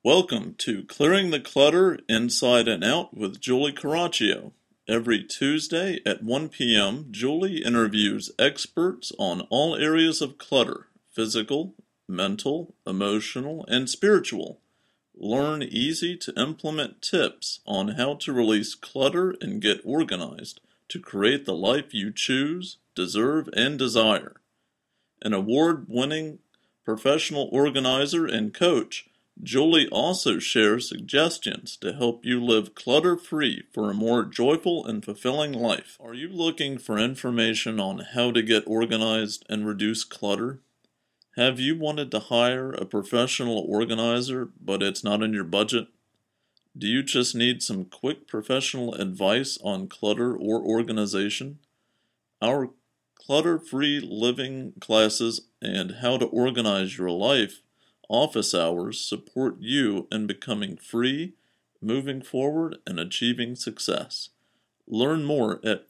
Welcome to Clearing the Clutter Inside and Out with Julie Caraccio. Every Tuesday at 1 p.m., Julie interviews experts on all areas of clutter: physical, mental, emotional, and spiritual. Learn easy to implement tips on how to release clutter and get organized to create the life you choose, deserve, and desire. An award-winning professional organizer and coach, Julie also shares suggestions to help you live clutter-free for a more joyful and fulfilling life. Are you looking for information on how to get organized and reduce clutter? Have you wanted to hire a professional organizer, but it's not in your budget? Do you just need some quick professional advice on clutter or organization? Our clutter-free living classes and how to organize your life office hours support you in becoming free, moving forward, and achieving success. Learn more at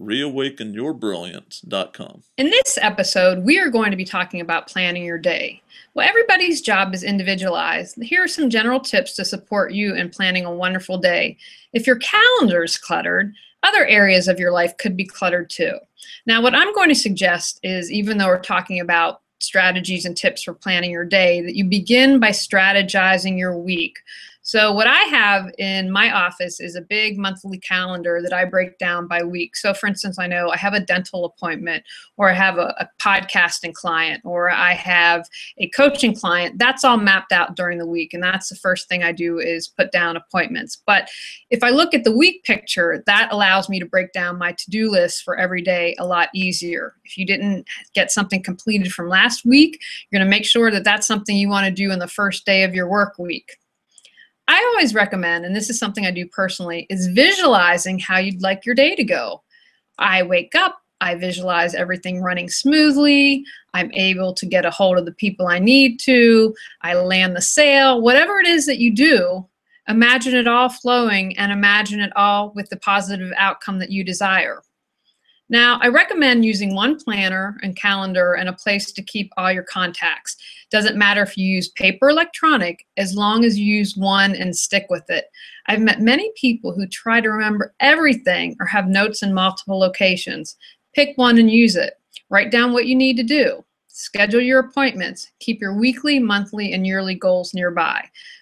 reawakenyourbrilliance.com. In this episode, we are going to be talking about planning your day. Well, everybody's job is individualized. Here are some general tips to support you in planning a wonderful day. If your calendar is cluttered, other areas of your life could be cluttered too. Now, what I'm going to suggest is, even though we're talking about strategies and tips for planning your day, that you begin by strategizing your week. So what I have in my office is a big monthly calendar that I break down by week. So for instance, I know I have a dental appointment, or I have a podcasting client, or I have a coaching client. That's all mapped out during the week. And that's the first thing I do, is put down appointments. But if I look at the week picture, that allows me to break down my to-do list for every day a lot easier. If you didn't get something completed from last week, you're going to make sure that that's something you want to do in the first day of your work week. I always recommend, and this is something I do personally, is visualizing how you'd like your day to go. I wake up, I visualize everything running smoothly, I'm able to get a hold of the people I need to, I land the sale. Whatever it is that you do, imagine it all flowing and imagine it all with the positive outcome that you desire. Now, I recommend using one planner and calendar and a place to keep all your contacts. Doesn't matter if you use paper or electronic, as long as you use one and stick with it. I've met many people who try to remember everything or have notes in multiple locations. Pick one and use it. Write down what you need to do. Schedule your appointments. Keep your weekly, monthly, and yearly goals nearby.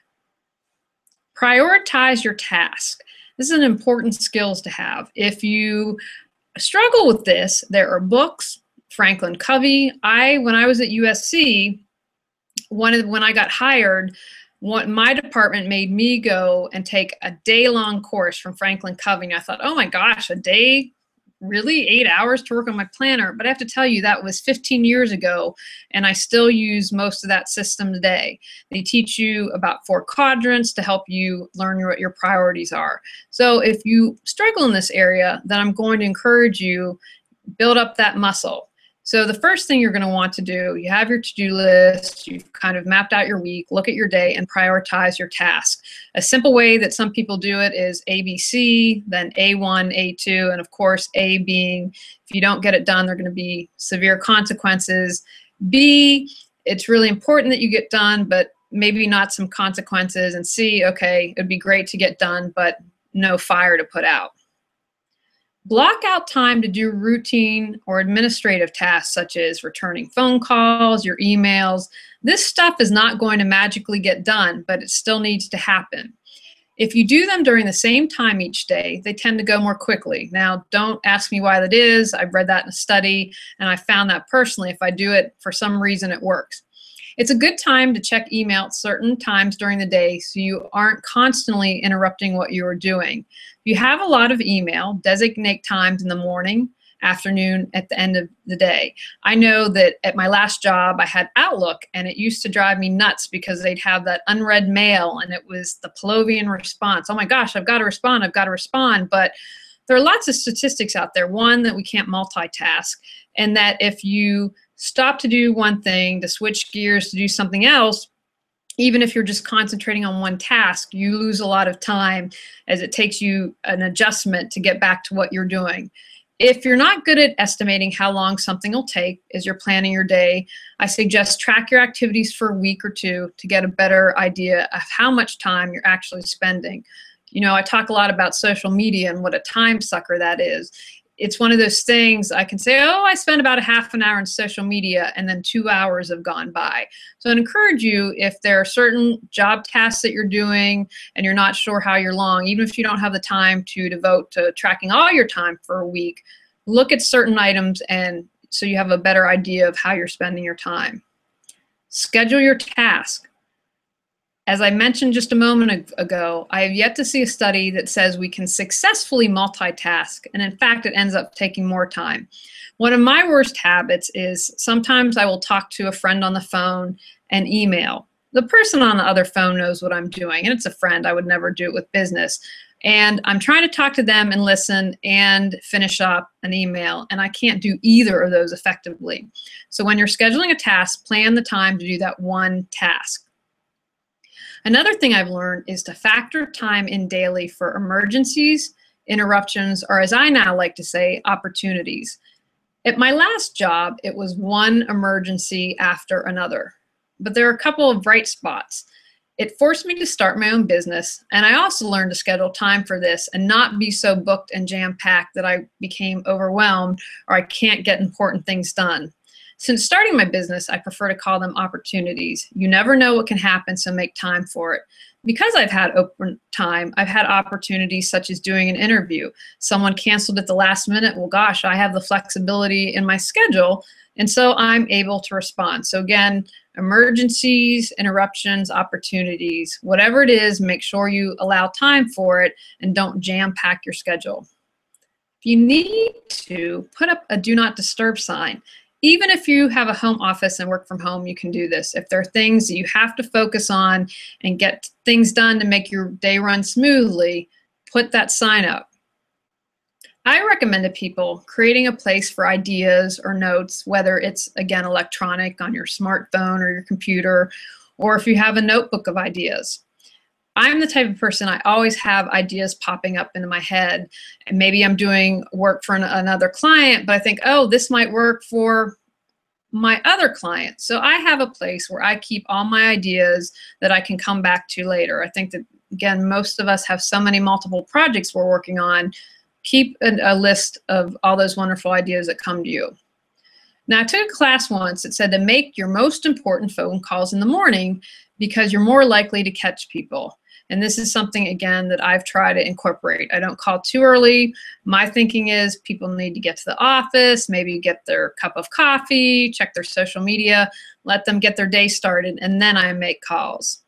Prioritize your task. This is an important skills to have. If you struggle with this, there are books. Franklin Covey. When I was at USC, when I got hired, my department made me go and take a day-long course from Franklin Covey. And I thought, oh my gosh, a day? Really? 8 hours to work on my planner? But I have to tell you, that was 15 years ago, and I still use most of that system today. They teach you about 4 quadrants to help you learn what your priorities are. So if you struggle in this area, then I'm going to encourage you, build up that muscle. So the first thing you're going to want to do, you have your to-do list, you've kind of mapped out your week, look at your day, and prioritize your task. A simple way that some people do it is ABC, then A1, A2, and of course A being, if you don't get it done, there are going to be severe consequences. B, it's really important that you get done, but maybe not some consequences. And C, okay, it'd be great to get done, but no fire to put out. Block out time to do routine or administrative tasks, such as returning phone calls, your emails. This stuff is not going to magically get done, but it still needs to happen. If you do them during the same time each day, they tend to go more quickly. Now, don't ask me why that is. I've read that in a study, and I found that personally, if I do it for some reason, it works. It's a good time to check email at certain times during the day so you aren't constantly interrupting what you are doing. If you have a lot of email, designate times in the morning, afternoon, at the end of the day. I know that at my last job, I had Outlook, and it used to drive me nuts because they'd have that unread mail, and it was the Pavlovian response. Oh my gosh, I've got to respond. But there are lots of statistics out there. One, that we can't multitask, and that if you stop to do one thing, to switch gears to do something else, even if you're just concentrating on one task, you lose a lot of time as it takes you an adjustment to get back to what you're doing. If you're not good at estimating how long something will take as you're planning your day, I suggest track your activities for a week or two to get a better idea of how much time you're actually spending. You know, I talk a lot about social media and what a time sucker that is. It's one of those things I can say, oh, I spent about a half an hour on social media, and then 2 hours have gone by. So I'd encourage you, if there are certain job tasks that you're doing and you're not sure how you're long, even if you don't have the time to devote to tracking all your time for a week, look at certain items and so you have a better idea of how you're spending your time. Schedule your task. As I mentioned just a moment ago, I have yet to see a study that says we can successfully multitask, and in fact, it ends up taking more time. One of my worst habits is sometimes I will talk to a friend on the phone and email. The person on the other phone knows what I'm doing, and it's a friend. I would never do it with business. And I'm trying to talk to them and listen and finish up an email, and I can't do either of those effectively. So when you're scheduling a task, plan the time to do that one task. Another thing I've learned is to factor time in daily for emergencies, interruptions, or as I now like to say, opportunities. At my last job, it was one emergency after another, but there are a couple of bright spots. It forced me to start my own business, and I also learned to schedule time for this and not be so booked and jam-packed that I became overwhelmed or I can't get important things done. Since starting my business, I prefer to call them opportunities. You never know what can happen, so make time for it. Because I've had open time, I've had opportunities such as doing an interview. Someone canceled at the last minute. Well, gosh, I have the flexibility in my schedule, and so I'm able to respond. So again, emergencies, interruptions, opportunities, whatever it is, make sure you allow time for it and don't jam-pack your schedule. If you need to, put up a do not disturb sign. Even if you have a home office and work from home, you can do this. If there are things that you have to focus on and get things done to make your day run smoothly, put that sign up. I recommend to people creating a place for ideas or notes, whether it's, again, electronic on your smartphone or your computer, or if you have a notebook of ideas. I'm the type of person, I always have ideas popping up into my head. And maybe I'm doing work for another client, but I think, oh, this might work for my other client. So I have a place where I keep all my ideas that I can come back to later. I think that, again, most of us have so many multiple projects we're working on. Keep a list of all those wonderful ideas that come to you. Now, I took a class once that said to make your most important phone calls in the morning because you're more likely to catch people. And this is something, again, that I've tried to incorporate. I don't call too early. My thinking is people need to get to the office, maybe get their cup of coffee, check their social media, let them get their day started, and then I make calls.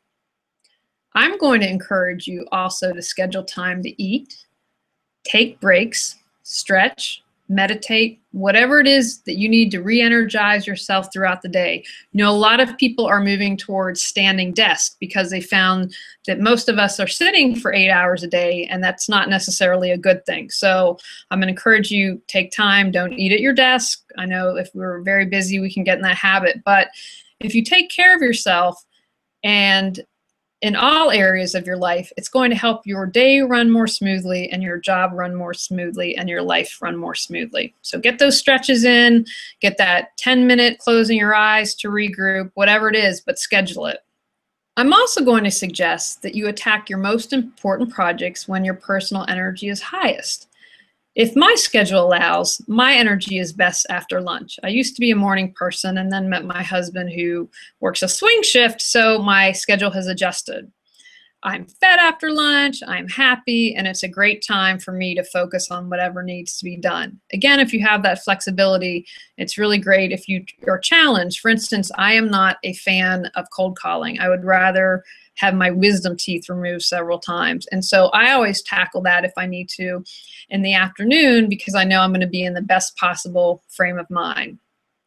I'm going to encourage you also to schedule time to eat, take breaks, stretch, meditate, whatever it is that you need to re-energize yourself throughout the day. You know, a lot of people are moving towards standing desk because they found that most of us are sitting for 8 hours a day, and that's not necessarily a good thing. So I'm going to encourage you, take time, don't eat at your desk. I know if we're very busy, we can get in that habit, but if you take care of yourself and in all areas of your life, it's going to help your day run more smoothly and your job run more smoothly and your life run more smoothly. So get those stretches in, get that 10-minute closing your eyes to regroup, whatever it is, but schedule it. I'm also going to suggest that you attack your most important projects when your personal energy is highest. If my schedule allows, my energy is best after lunch. I used to be a morning person and then met my husband who works a swing shift, so my schedule has adjusted. I'm fed after lunch, I'm happy, and it's a great time for me to focus on whatever needs to be done. Again, if you have that flexibility, it's really great if you are challenged. For instance, I am not a fan of cold calling. I would rather have my wisdom teeth removed several times. And so I always tackle that if I need to in the afternoon because I know I'm going to be in the best possible frame of mind.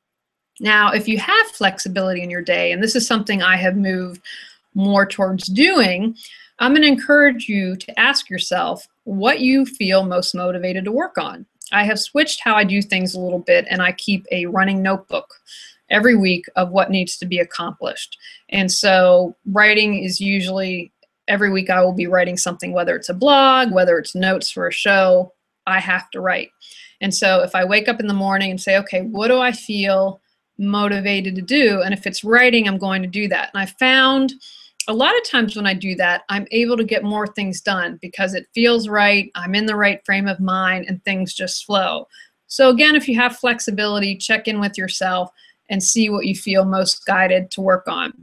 Now, if you have flexibility in your day, and this is something I have moved more towards doing, I'm going to encourage you to ask yourself what you feel most motivated to work on. I have switched how I do things a little bit, and I keep a running notebook every week of what needs to be accomplished. And so writing is usually, every week I will be writing something, whether it's a blog, whether it's notes for a show, I have to write. And so if I wake up in the morning and say, okay, what do I feel motivated to do? And if it's writing, I'm going to do that. And I found a lot of times when I do that, I'm able to get more things done because it feels right. I'm in the right frame of mind and things just flow. So again, if you have flexibility, check in with yourself and see what you feel most guided to work on.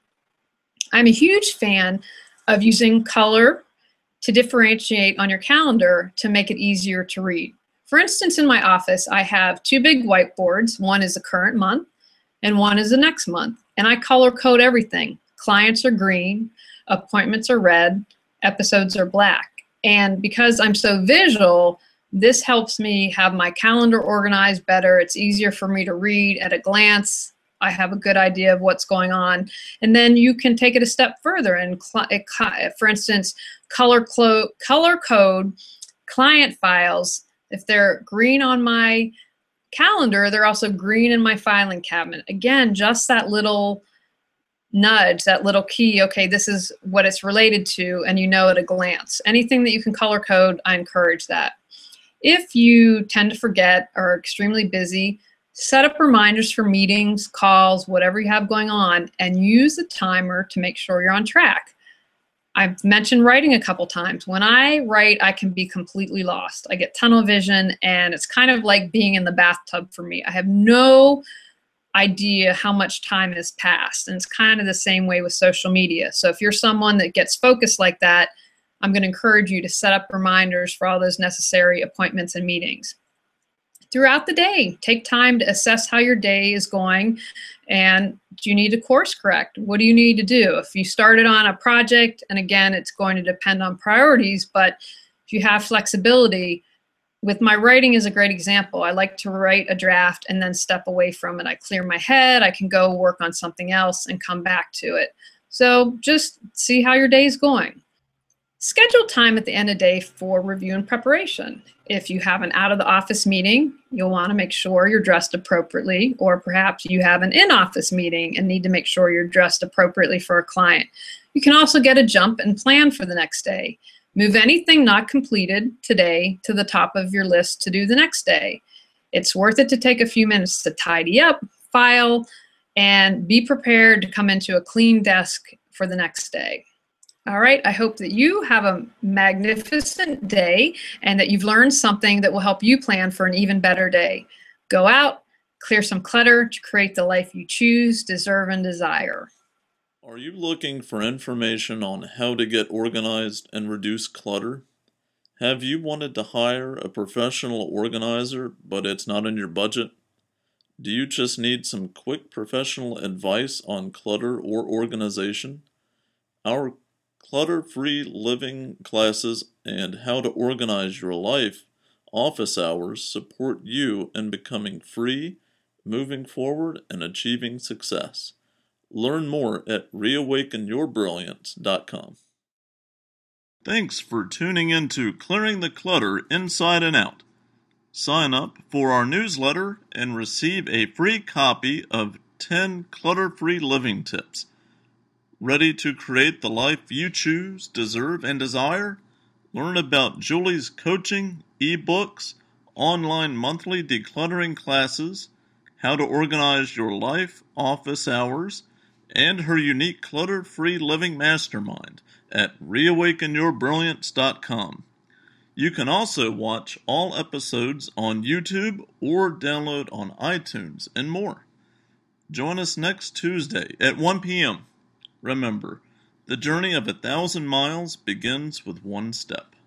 I'm a huge fan of using color to differentiate on your calendar to make it easier to read. For instance, in my office, I have 2 big whiteboards. One is the current month and one is the next month. And I color code everything. Clients are green, appointments are red, episodes are black. And because I'm so visual, this helps me have my calendar organized better. It's easier for me to read at a glance. I have a good idea of what's going on. And then you can take it a step further. And for instance, color code client files. If they're green on my calendar, they're also green in my filing cabinet. Again, just that little nudge, that little key, okay, this is what it's related to, and you know at a glance. Anything that you can color code, I encourage that. If you tend to forget or are extremely busy, set up reminders for meetings, calls, whatever you have going on, and use the timer to make sure you're on track. I've mentioned writing a couple times. When I write, I can be completely lost. I get tunnel vision, and it's kind of like being in the bathtub for me. I have no idea how much time has passed, and it's kind of the same way with social media. So if you're someone that gets focused like that, I'm going to encourage you to set up reminders for all those necessary appointments and meetings. Throughout the day, take time to assess how your day is going, and do you need to course correct? What do you need to do? If you started on a project, and again, it's going to depend on priorities, but if you have flexibility, with my writing is a great example. I like to write a draft and then step away from it. I clear my head, I can go work on something else and come back to it. So just see how your day is going. Schedule time at the end of the day for review and preparation. If you have an out-of-the-office meeting, you'll want to make sure you're dressed appropriately, or perhaps you have an in-office meeting and need to make sure you're dressed appropriately for a client. You can also get a jump and plan for the next day. Move anything not completed today to the top of your list to do the next day. It's worth it to take a few minutes to tidy up, file, and be prepared to come into a clean desk for the next day. All right, I hope that you have a magnificent day and that you've learned something that will help you plan for an even better day. Go out, clear some clutter to create the life you choose, deserve, and desire. Are you looking for information on how to get organized and reduce clutter? Have you wanted to hire a professional organizer, but it's not in your budget? Do you just need some quick professional advice on clutter or organization? Our clutter-free living classes and how to organize your life office hours support you in becoming free, moving forward, and achieving success. Learn more at reawakenyourbrilliance.com. Thanks for tuning in to Clearing the Clutter Inside and Out. Sign up for our newsletter and receive a free copy of 10 clutter-free living tips. Ready to create the life you choose, deserve, and desire? Learn about Julie's coaching, ebooks, online monthly decluttering classes, how to organize your life, office hours, and her unique clutter-free living mastermind at reawakenyourbrilliance.com. You can also watch all episodes on YouTube or download on iTunes and more. Join us next Tuesday at 1 p.m. Remember, the journey of 1,000 miles begins with one step.